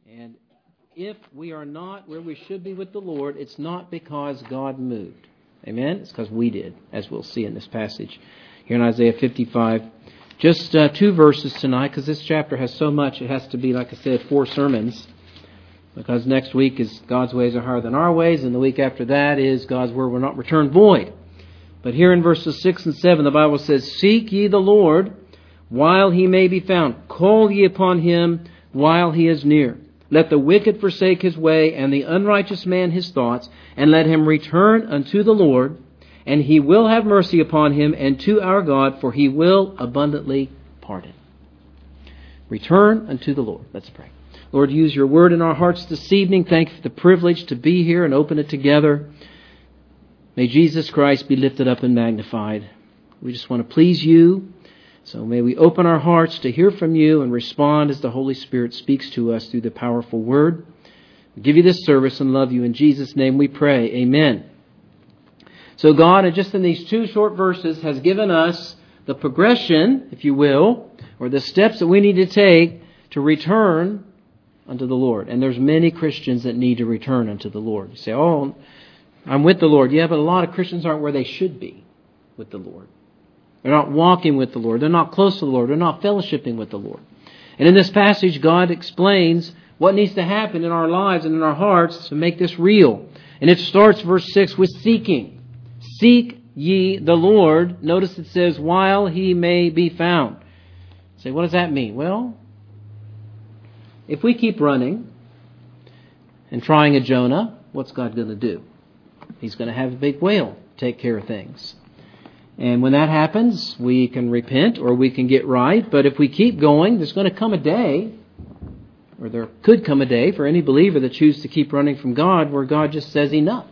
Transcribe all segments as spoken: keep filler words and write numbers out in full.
And if we are not where we should be with the Lord, it's not because God moved. Amen? It's because we did, as we'll see in this passage here in Isaiah fifty-five. Just uh, two verses tonight, because this chapter has so much, it has to be, like I said, four sermons. Because next week is God's ways are higher than our ways, and the week after that is God's word will not return void. But here in verses six and seven, the Bible says, "Seek ye the Lord while he may be found. Call ye upon him while he is near. Let the wicked forsake his way, and the unrighteous man his thoughts, and let him return unto the Lord, and he will have mercy upon him, and to our God, for he will abundantly pardon." Return unto the Lord. Let's pray. Lord, use your word in our hearts this evening. Thank you for the privilege to be here and open it together. May Jesus Christ be lifted up and magnified. We just want to please you. So may we open our hearts to hear from you and respond as the Holy Spirit speaks to us through the powerful word. We give you this service and love you. In Jesus' name we pray. Amen. So God, just in these two short verses, has given us the progression, if you will, or the steps that we need to take to return unto the Lord. And there's many Christians that need to return unto the Lord. You say, "Oh, I'm with the Lord." Yeah, but a lot of Christians aren't where they should be with the Lord. They're not walking with the Lord. They're not close to the Lord. They're not fellowshipping with the Lord. And in this passage, God explains what needs to happen in our lives and in our hearts to make this real. And it starts, verse six, with seeking. "Seek ye the Lord." Notice it says, "while he may be found." Say, what does that mean? Well, if we keep running and trying a Jonah, what's God going to do? He's going to have a big whale take care of things. And when that happens, we can repent or we can get right. But if we keep going, there's going to come a day, or there could come a day for any believer that chooses to keep running from God, where God just says enough.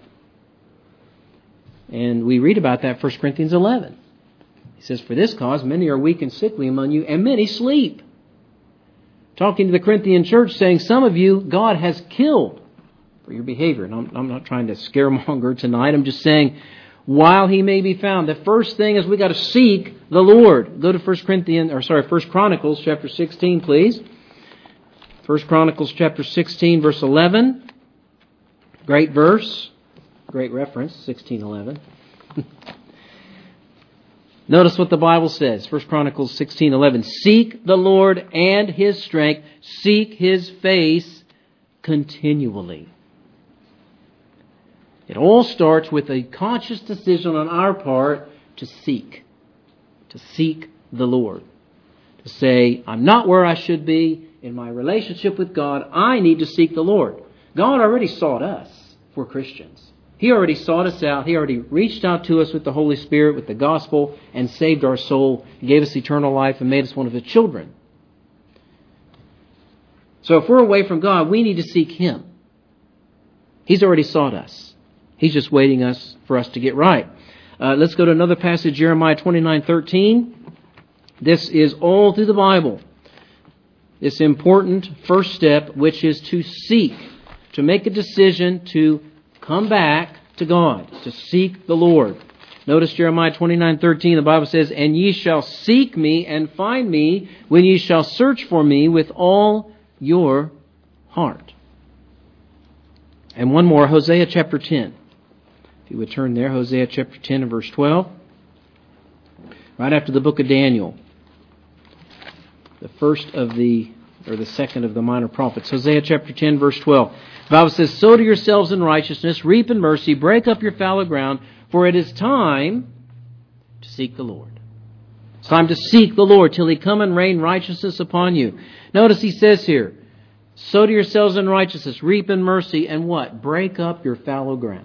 And we read about that in First Corinthians eleven. He says, "For this cause many are weak and sickly among you, and many sleep." Talking to the Corinthian church, saying, some of you God has killed for your behavior. And I'm, I'm not trying to scaremonger tonight. I'm just saying, while he may be found. The first thing is we got to seek the Lord. Go to First Corinthians, or sorry, First Chronicles chapter sixteen, please. First Chronicles chapter sixteen, verse eleven. Great verse, great reference, sixteen eleven. Notice what the Bible says. First Chronicles sixteen eleven. "Seek the Lord and his strength. Seek his face continually." It all starts with a conscious decision on our part to seek. To seek the Lord. To say, I'm not where I should be in my relationship with God. I need to seek the Lord. God already sought us if we're Christians. He already sought us out. He already reached out to us with the Holy Spirit, with the gospel, and saved our soul, gave us eternal life, and made us one of his children. So if we're away from God, we need to seek him. He's already sought us. He's just waiting us for us to get right. Uh, let's go to another passage, Jeremiah twenty-nine thirteen. This is all through the Bible. This important first step, which is to seek, to make a decision to come back to God, to seek the Lord. Notice Jeremiah twenty-nine thirteen, the Bible says, "And ye shall seek me and find me when ye shall search for me with all your heart." And one more, Hosea chapter ten. If you would turn there, Hosea chapter ten and verse twelve. Right after the book of Daniel. The first of the, or the second of the minor prophets. Hosea chapter ten, verse twelve. The Bible says, "Sow to yourselves in righteousness, reap in mercy, break up your fallow ground, for it is time to seek the Lord." It's time to seek the Lord till he come and rain righteousness upon you. Notice he says here, sow to yourselves in righteousness, reap in mercy, and what? Break up your fallow ground.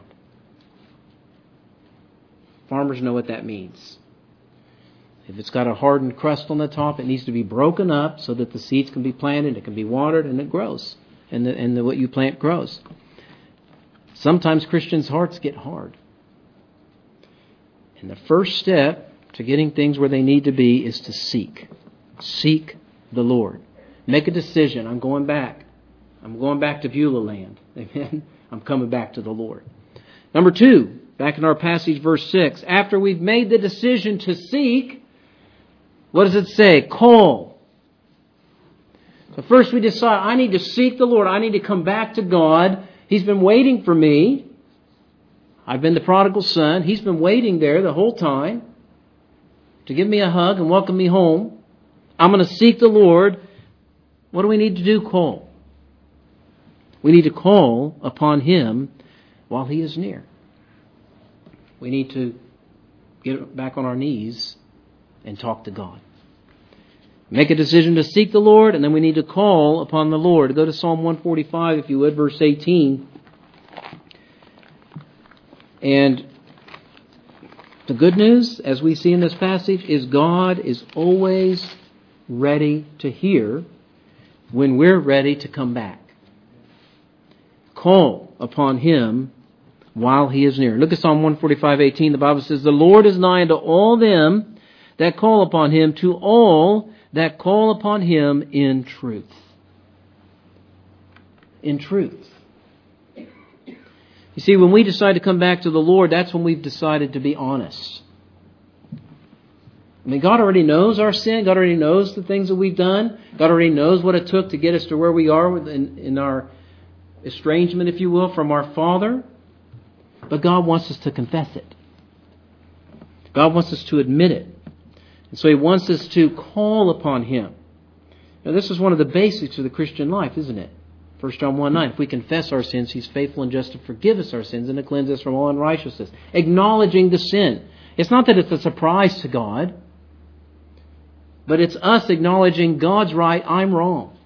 Farmers know what that means. If it's got a hardened crust on the top, it needs to be broken up so that the seeds can be planted, it can be watered, and it grows. And, the, and the, what you plant grows. Sometimes Christians' hearts get hard. And the first step to getting things where they need to be is to seek. Seek the Lord. Make a decision. I'm going back. I'm going back to Beulah land. Amen. I'm coming back to the Lord. Number two, back in our passage, verse six. After we've made the decision to seek, what does it say? Call. So first we decide, I need to seek the Lord. I need to come back to God. He's been waiting for me. I've been the prodigal son. He's been waiting there the whole time to give me a hug and welcome me home. I'm going to seek the Lord. What do we need to do? Call. We need to call upon Him while He is near. We need to get back on our knees and talk to God. Make a decision to seek the Lord, and then we need to call upon the Lord. Go to Psalm one forty-five, if you would, verse eighteen. And the good news, as we see in this passage, is God is always ready to hear when we're ready to come back. Call upon Him while He is near. Look at Psalm one forty-five, eighteen. The Bible says, "The Lord is nigh unto all them that call upon Him, to all that call upon Him in truth." In truth. You see, when we decide to come back to the Lord, that's when we've decided to be honest. I mean, God already knows our sin. God already knows the things that we've done. God already knows what it took to get us to where we are in, in our estrangement, if you will, from our Father. But God wants us to confess it. God wants us to admit it. And so He wants us to call upon Him. Now, this is one of the basics of the Christian life, isn't it? First John one nine, if we confess our sins, He's faithful and just to forgive us our sins and to cleanse us from all unrighteousness. Acknowledging the sin. It's not that it's a surprise to God, but it's us acknowledging God's right, I'm wrong.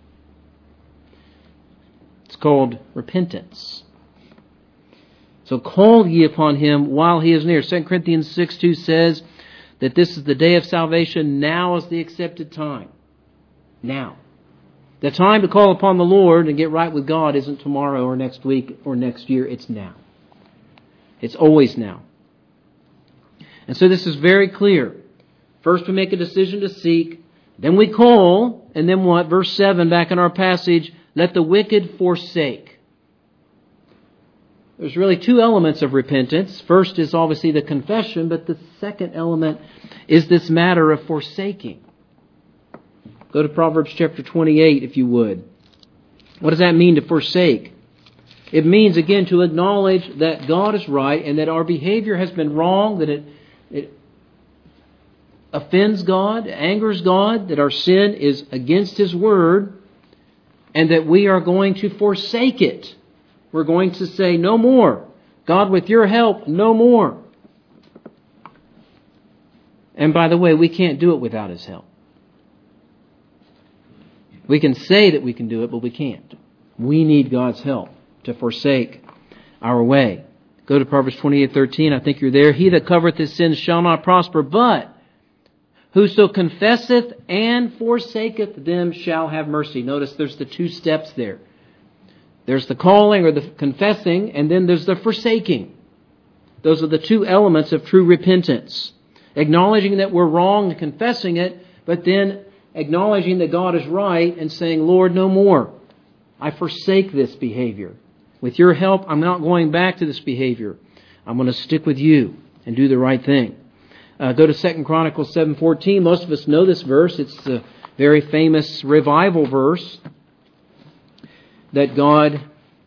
It's called repentance. So call ye upon Him while He is near. Second Corinthians six two says that this is the day of salvation. Now is the accepted time. Now. The time to call upon the Lord and get right with God isn't tomorrow or next week or next year. It's now. It's always now. And so this is very clear. First we make a decision to seek. Then we call. And then what? Verse seven back in our passage. Let the wicked forsake. There's really two elements of repentance. First is obviously the confession, but the second element is this matter of forsaking. Go to Proverbs chapter twenty-eight, if you would. What does that mean to forsake? It means, again, to acknowledge that God is right and that our behavior has been wrong, that it, it offends God, angers God, that our sin is against His Word, and that we are going to forsake it. We're going to say, no more. God, with Your help, no more. And by the way, we can't do it without His help. We can say that we can do it, but we can't. We need God's help to forsake our way. Go to Proverbs twenty-eight thirteen. I think you're there. He that covereth his sins shall not prosper, but whoso confesseth and forsaketh them shall have mercy. Notice there's the two steps there. There's the calling or the confessing, and then there's the forsaking. Those are the two elements of true repentance. Acknowledging that we're wrong and confessing it, but then acknowledging that God is right and saying, Lord, no more. I forsake this behavior. With Your help, I'm not going back to this behavior. I'm going to stick with You and do the right thing. Uh, go to Second Chronicles seven fourteen. Most of us know this verse. It's the very famous revival verse that God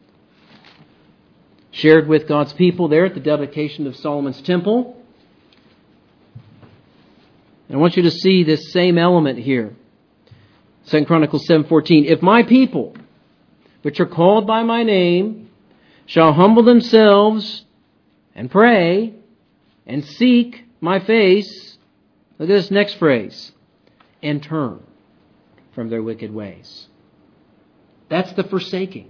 shared with God's people there at the dedication of Solomon's temple. And I want you to see this same element here. Second Chronicles seven fourteen. If my people, which are called by my name, shall humble themselves and pray and seek my face. Look at this next phrase. And turn from their wicked ways. That's the forsaking.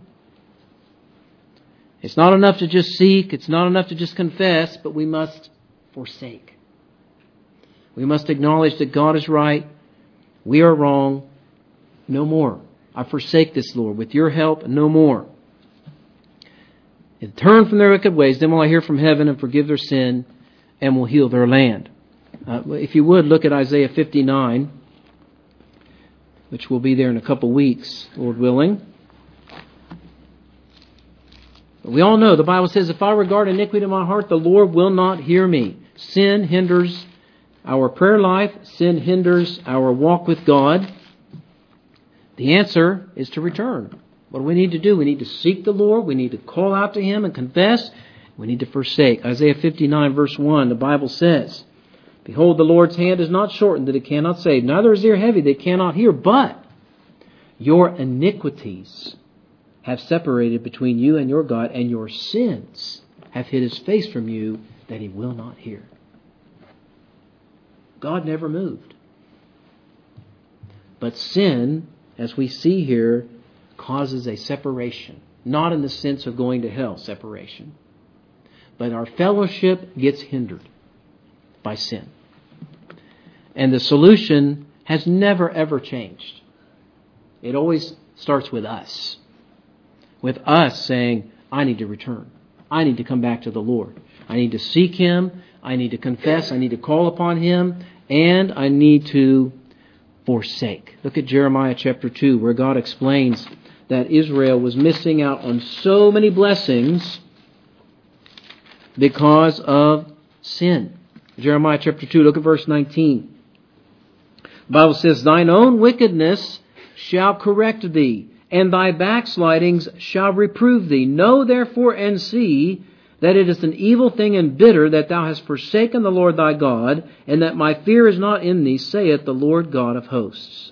It's not enough to just seek. It's not enough to just confess, but we must forsake. We must acknowledge that God is right. We are wrong. No more. I forsake this, Lord. With Your help, no more. And turn from their wicked ways. Then will I hear from heaven and forgive their sin and will heal their land. Uh, if you would, look at Isaiah fifty-nine, which will be there in a couple weeks, Lord willing. We all know the Bible says, if I regard iniquity in my heart, the Lord will not hear me. Sin hinders our prayer life. Sin hinders our walk with God. The answer is to return. What do we need to do? We need to seek the Lord. We need to call out to Him and confess. We need to forsake. Isaiah fifty-nine verse one, the Bible says, Behold, the Lord's hand is not shortened that it cannot save, neither is ear heavy that it cannot hear, but your iniquities have separated between you and your God, and your sins have hid His face from you that He will not hear. God never moved. But sin, as we see here, causes a separation. Not in the sense of going to hell, separation. But our fellowship gets hindered by sin. And the solution has never ever changed. It always starts with us. With us saying, I need to return. I need to come back to the Lord. I need to seek Him. I need to confess. I need to call upon Him. And I need to forsake. Look at Jeremiah chapter two, where God explains that Israel was missing out on so many blessings because of sin. Jeremiah chapter two, look at verse nineteen. The Bible says, Thine own wickedness shall correct thee, and thy backslidings shall reprove thee. Know therefore and see that it is an evil thing and bitter that thou hast forsaken the Lord thy God, and that my fear is not in thee, saith the Lord God of hosts.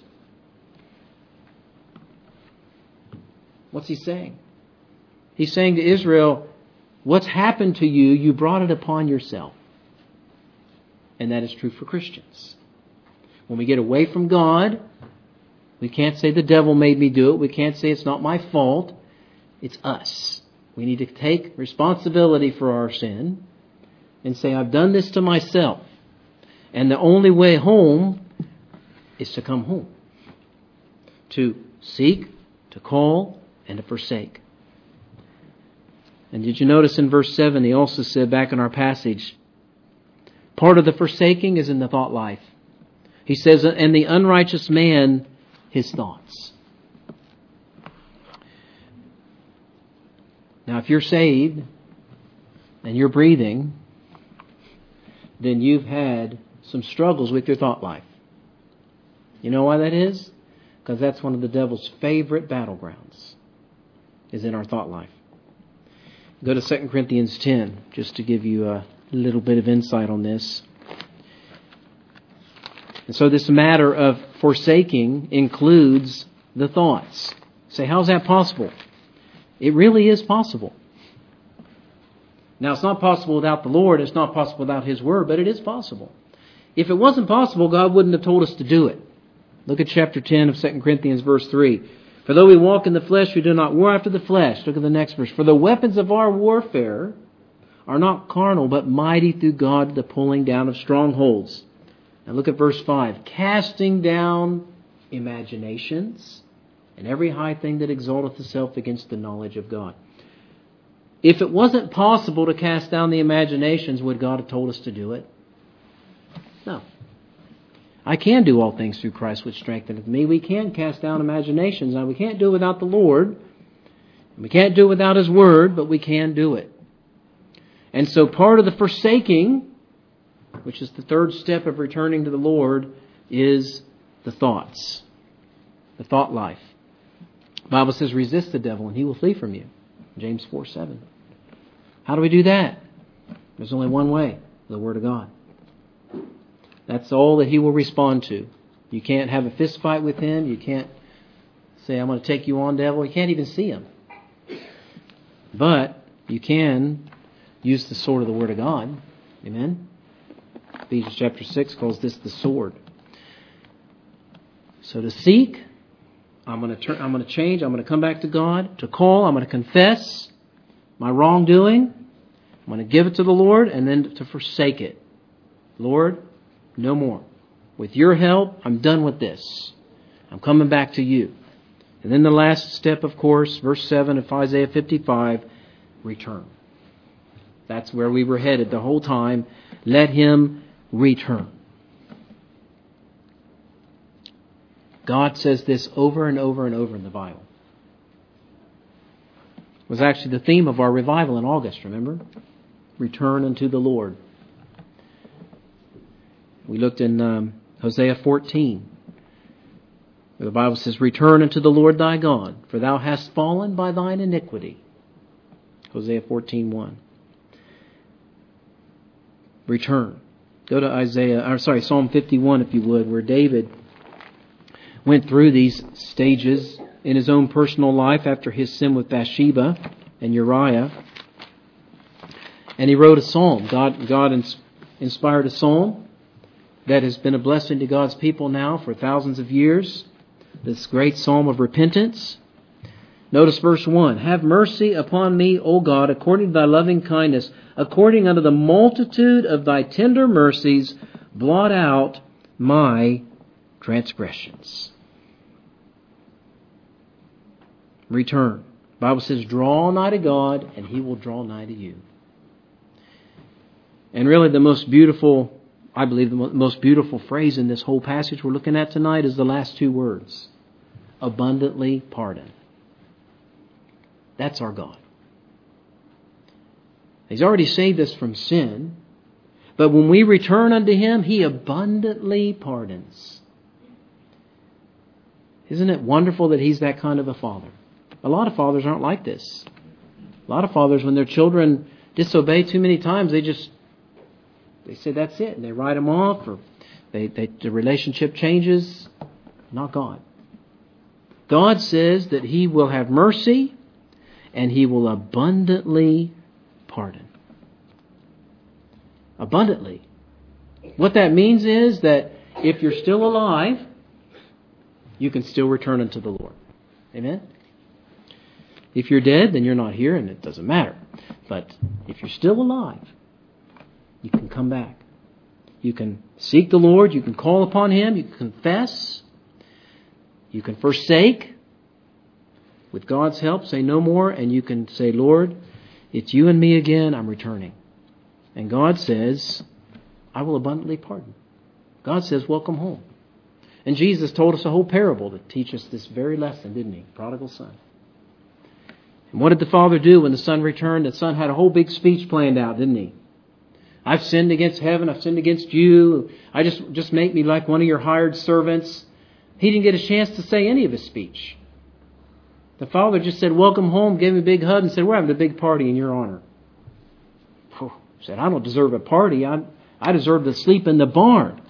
What's he saying? He's saying to Israel, what's happened to you, you brought it upon yourself. And that is true for Christians. When we get away from God, we can't say the devil made me do it. We can't say it's not my fault. It's us. We need to take responsibility for our sin and say, I've done this to myself. And the only way home is to come home. To seek, to call, and to forsake. And did you notice in verse seven, he also said back in our passage, part of the forsaking is in the thought life. He says, and the unrighteous man, his thoughts. Now, if you're saved and you're breathing, then you've had some struggles with your thought life. You know why that is? Because that's one of the devil's favorite battlegrounds, is in our thought life. Go to Second Corinthians ten, just to give you a little bit of insight on this. And so this matter of forsaking includes the thoughts. Say, how's that possible? It really is possible. Now, it's not possible without the Lord. It's not possible without His Word, but it is possible. If it wasn't possible, God wouldn't have told us to do it. Look at chapter ten of Second Corinthians, verse three. For though we walk in the flesh, we do not war after the flesh. Look at the next verse. For the weapons of our warfare are not carnal, but mighty through God to the pulling down of strongholds. Now look at verse five. Casting down imaginations and every high thing that exalteth itself against the knowledge of God. If it wasn't possible to cast down the imaginations, would God have told us to do it? No. I can do all things through Christ which strengtheneth me. We can cast down imaginations. Now, we can't do it without the Lord. We can't do it without His Word, but we can do it. And so part of the forsaking, which is the third step of returning to the Lord, is the thoughts. The thought life. The Bible says, resist the devil and he will flee from you. James four seven. How do we do that? There's only one way. The Word of God. That's all that He will respond to. You can't have a fist fight with Him. You can't say, I'm going to take you on, devil. You can't even see Him. But you can use the sword of the Word of God. Amen? Ephesians chapter six calls this the sword. So to seek, I'm going to turn, I'm going to change. I'm going to come back to God. To call, I'm going to confess my wrongdoing. I'm going to give it to the Lord, and then to forsake it. Lord, no more. With your help, I'm done with this. I'm coming back to you. And then the last step, of course, verse seven of Isaiah fifty-five, return. That's where we were headed the whole time. Let Him return. God says this over and over and over in the Bible. It was actually the theme of our revival in August, remember? Return unto the Lord. We looked in um, Hosea fourteen, where the Bible says, return unto the Lord thy God, for thou hast fallen by thine iniquity. Hosea fourteen one. Return. Go to Isaiah, or sorry, Psalm fifty-one, if you would, where David went through these stages in his own personal life after his sin with Bathsheba and Uriah. And he wrote a psalm. God, God inspired a psalm that has been a blessing to God's people now for thousands of years. This great psalm of repentance. Notice verse one. Have mercy upon me, O God, according to thy loving kindness, according unto the multitude of thy tender mercies, blot out my transgressions. Return. The Bible says, draw nigh to God, and He will draw nigh to you. And really the most beautiful, I believe the most beautiful phrase in this whole passage we're looking at tonight is the last two words. Abundantly pardon. That's our God. He's already saved us from sin, but when we return unto Him, He abundantly pardons. Isn't it wonderful that He's that kind of a Father? A lot of fathers aren't like this. A lot of fathers, when their children disobey too many times, they just, they say that's it, and they write them off, or they, they, the relationship changes. Not God. God says that He will have mercy, and He will abundantly pardon. Abundantly. What that means is that if you're still alive, you can still return unto the Lord. Amen? If you're dead, then you're not here, and it doesn't matter. But if you're still alive, you can come back. You can seek the Lord. You can call upon Him. You can confess. You can forsake. With God's help, say no more. And you can say, Lord, it's you and me again. I'm returning. And God says, I will abundantly pardon. God says, welcome home. And Jesus told us a whole parable to teach us this very lesson, didn't He? Prodigal son. And what did the father do when the son returned? The son had a whole big speech planned out, didn't he? I've sinned against heaven. I've sinned against you. I just, just make me like one of your hired servants. He didn't get a chance to say any of his speech. The father just said, welcome home, gave him a big hug and said, we're having a big party in your honor. He said, I don't deserve a party. I, I deserve to sleep in the barn.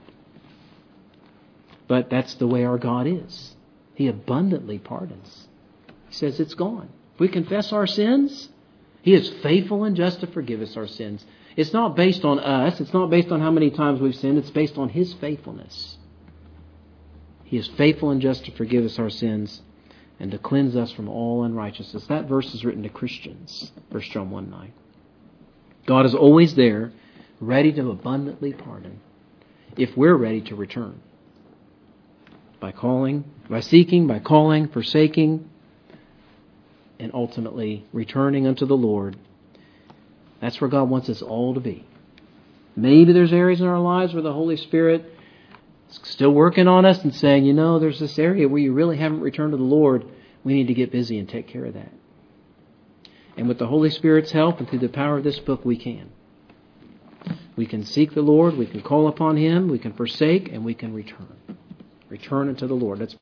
But that's the way our God is. He abundantly pardons. He says it's gone. If we confess our sins, He is faithful and just to forgive us our sins. It's not based on us. It's not based on how many times we've sinned. It's based on His faithfulness. He is faithful and just to forgive us our sins and to cleanse us from all unrighteousness. That verse is written to Christians. First John one nine. God is always there, ready to abundantly pardon if we're ready to return. By calling, by seeking, by calling, forsaking, and ultimately returning unto the Lord. That's where God wants us all to be. Maybe there's areas in our lives where the Holy Spirit is still working on us and saying, you know, there's this area where you really haven't returned to the Lord. We need to get busy and take care of that. And with the Holy Spirit's help and through the power of this book, we can. We can seek the Lord, we can call upon Him, we can forsake, and we can return. Return unto the Lord. Let's